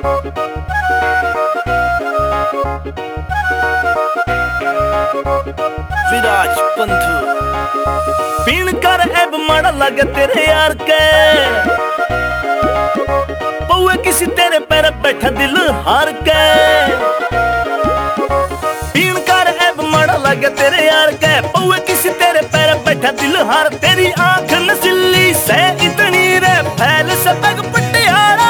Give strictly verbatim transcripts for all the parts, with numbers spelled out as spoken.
विराज पंथू पीण कर ऐब माड़ा लगे तेरे यार के, पौए किसी तेरे पैर बैठा दिल हार के। पीण कर ऐब माड़ा लगे तेरे यार के, पौए किसी तेरे पैर बैठा दिल हार। तेरी आंख नसीली से इतनी रे फैल से पग पटियाला,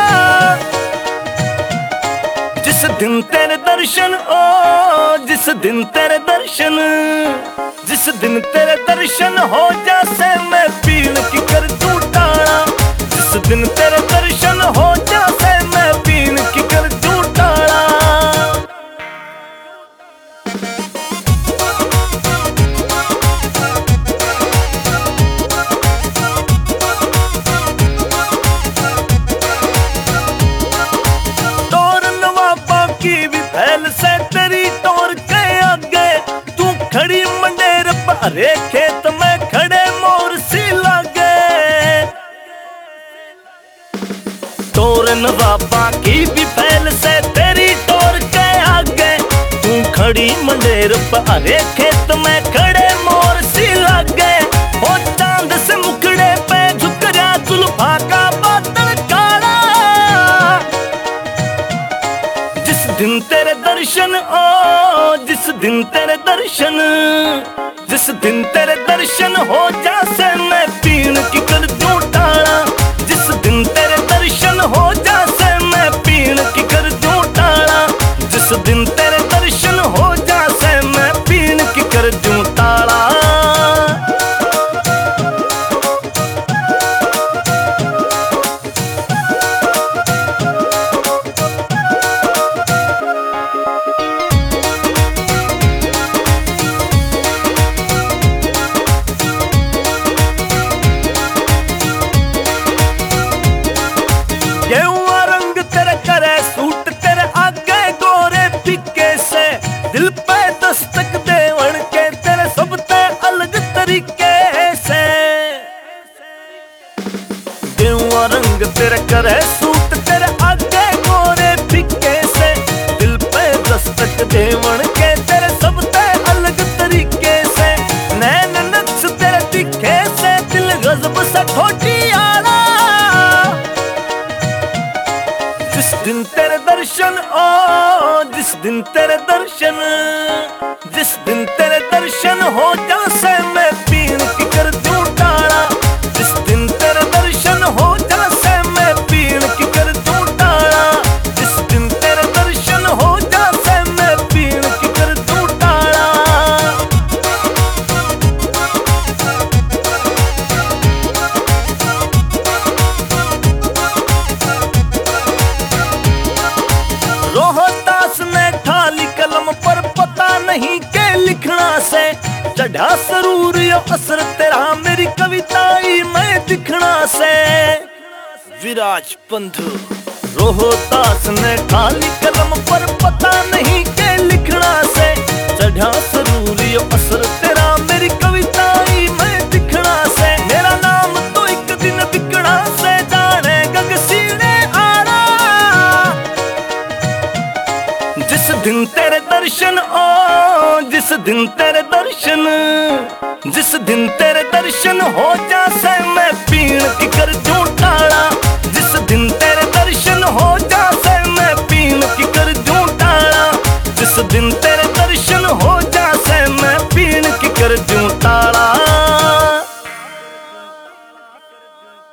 जिस दिन तेरे दर्शन ओ जिस दिन तेरे दर्शन जिस दिन तेरे दर्शन हो जैसे मैं पीण की कर दूं टाड़ा। जिस दिन तेरे दर्शन हो जैसे मैं पीण की कर दूं टाड़ा। तोर नवाबा की भी फैल से तेरी तोर के आगे, तू खड़ी मंडेर अरे खेत में खड़े मोर सी लागे। तोर नवाबा की भी फैल से तेरी तोर के आगे, तू खड़ी मंडेर अरे खेत में खड़े मोर सी लागे। ओ चांद से मुखड़े पे झुक रहा जुल्फा का बादल काला, जिस दिन तेरे दर्शन ओ जिस दिन तेरे दर्शन जिस दिन तेरे दर्शन हो जैसे मैं पीण की कर दूं टाड़ा। जिस दिन तेरे दर्शन हो जैसे मैं पीण की कर दूं टाड़ा। जिस दिन तेरे दर्शन हो जैसे मैं पीण की कर दूं टाड़ा। गेहुआ रंग तेरे करे सूट तेरे आगे गोरे फिक्के से, दिल पे दस्तक देवण के तेरे सब ते अलग तरीके से। गेहुआ रंग तेरे करे सूट तेरे आगे गोरे फिक्के से, दिल पे दस्तक देवण के तेरे सब ते अलग तरीके से। नैन नक्श तेरे दिखे से दिल गजब सा खोटी आला, जिस दिन तेरे दर्शन ओ जिस दिन तेरे दर्शन जिस दिन तेरे दर्शन हो जैसे मैं पीण की कर दूं टाड़ा। जिस दिन तेरे दर्शन हो जैसे मैं पीण की कर दूं टाड़ा। जिस दिन तेरे दर्शन हो जैसे मैं पीण की कर दूं टाड़ा। रोहतास ने ठाली कलम पर पता नहीं के लिखना से, चढ़ा सरूर यो असर तेरा मेरी कविताई में दिखना से। विराज पंथू रोहतास ने ठाली कलम पर पता नहीं के लिखना से, चढ़ा सरूर यो असर तेरा मेरी कविताई में दिखना से। मेरा नाम तो एक दिन बिकना से जाने गग सीने आड़ा। जिस दिन तेरे दर्शन ओ जिस दिन तेरे दर्शन जिस दिन तेरे दर्शन हो जैसे मैं पीण की कर दूं टाड़ा। जिस दिन तेरे दर्शन हो जैसे मैं पीण की कर दूं टाड़ा। जिस दिन तेरे दर्शन हो जैसे